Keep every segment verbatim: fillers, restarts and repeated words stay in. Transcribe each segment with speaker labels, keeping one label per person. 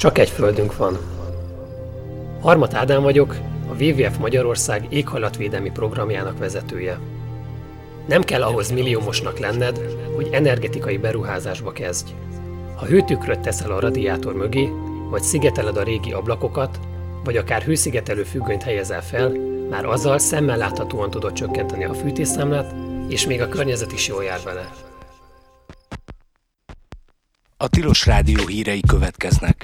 Speaker 1: Csak egy földünk van. Harmat Ádám vagyok, a dupla vé vé ef Magyarország éghajlatvédelmi programjának vezetője. Nem kell ahhoz milliómosnak lenned, hogy energetikai beruházásba kezdj. Ha hőtükröt teszel a radiátor mögé, vagy szigeteled a régi ablakokat, vagy akár hőszigetelő függönyt helyezel fel, már azzal szemmel láthatóan tudod csökkenteni a fűtésszámlát, és még a környezet is jól jár vele.
Speaker 2: A Tilos Rádió hírei következnek.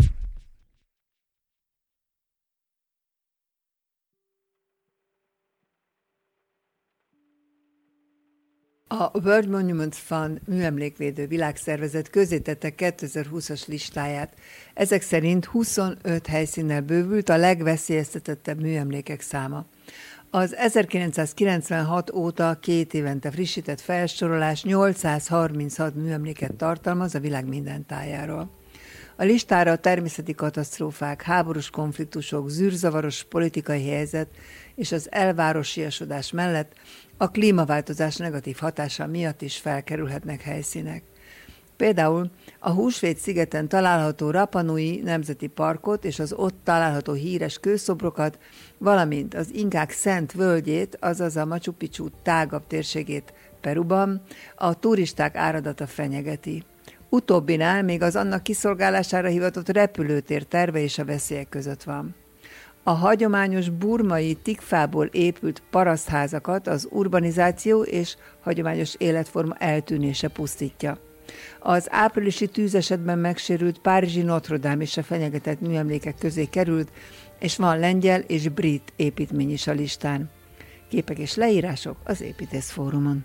Speaker 3: A World Monuments Fund műemlékvédő világszervezet közzétette kétezer-húszas listáját. Ezek szerint huszonöt helyszínnel bővült a legveszélyeztetettebb műemlékek száma. Az ezerkilencszázkilencvenhat óta két évente frissített felsorolás nyolcszázharminchat műemléket tartalmaz a világ minden tájáról. A listára a természeti katasztrófák, háborús konfliktusok, zűrzavaros politikai helyzet és az elvárosiasodás mellett a klímaváltozás negatív hatása miatt is felkerülhetnek helyszínek. Például a Húsvét-szigeten található Rapa Nui Nemzeti Parkot és az ott található híres kőszobrokat, valamint az inkák szent völgyét, azaz a Machu Picchu tágabb térségét Peruban a turisták áradata fenyegeti. Utóbbinál még az annak kiszolgálására hivatott repülőtér terve és a veszélyek között van. A hagyományos burmai tikfából épült parasztházakat az urbanizáció és hagyományos életforma eltűnése pusztítja. Az áprilisi tűzesetben megsérült párizsi Notre Dame is a fenyegetett műemlékek közé került, és van lengyel és brit építmény is a listán. Képek és leírások az Építész Fórumon.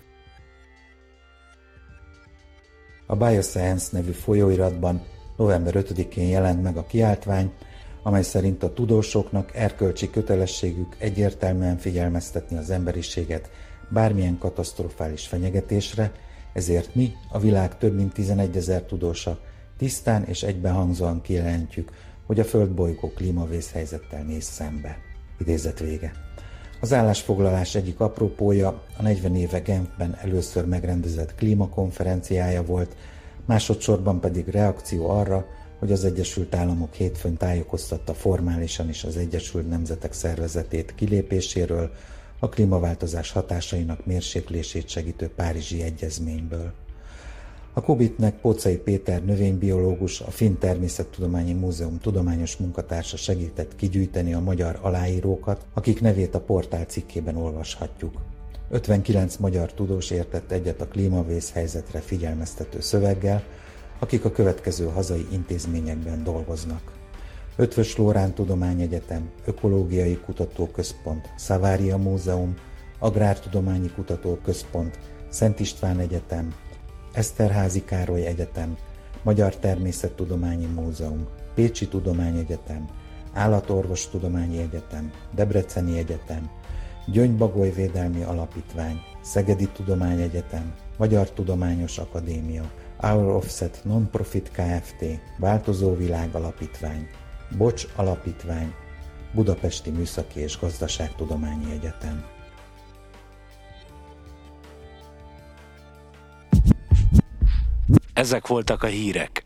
Speaker 4: A Bioscience nevű folyóiratban november ötödikén jelent meg a kiáltvány, amely szerint a tudósoknak erkölcsi kötelességük egyértelműen figyelmeztetni az emberiséget bármilyen katasztrofális fenyegetésre, ezért mi, a világ több mint tizenegyezer tudósa tisztán és egybehangzóan kijelentjük, hogy a földbolygó klímavészhelyzettel néz szembe. Idézet vége. Az állásfoglalás egyik apropója a negyven éve Genfben először megrendezett klímakonferenciája volt, másodszorban pedig reakció arra, hogy az Egyesült Államok hétfőn tájékoztatta formálisan is az Egyesült Nemzetek Szervezetét kilépéséről, a klímaváltozás hatásainak mérséklését segítő Párizsi Egyezményből. A Kubitnek Póczai Péter növénybiológus, a Finn Természettudományi Múzeum tudományos munkatársa segített kigyűjteni a magyar aláírókat, akik nevét a portál cikkében olvashatjuk. ötvenkilenc magyar tudós értett egyet a klímavészhelyzetre figyelmeztető szöveggel, akik a következő hazai intézményekben dolgoznak. Eötvös Loránd Tudományegyetem, Ökológiai Kutatóközpont, Szavária Múzeum, Agrártudományi Kutatóközpont, Szent István Egyetem, Eszterházy Károly Egyetem, Magyar Természettudományi Múzeum, Pécsi Tudományegyetem, Állatorvostudományi Egyetem, Debreceni Egyetem, Gyöngybagoly Védelmi Alapítvány, Szegedi Tudományegyetem, Magyar Tudományos Akadémia, Our Offset Non-Profit Kft., Változó Világ Alapítvány, Bocs Alapítvány, Budapesti Műszaki és Gazdaságtudományi Egyetem.
Speaker 2: Ezek voltak a hírek.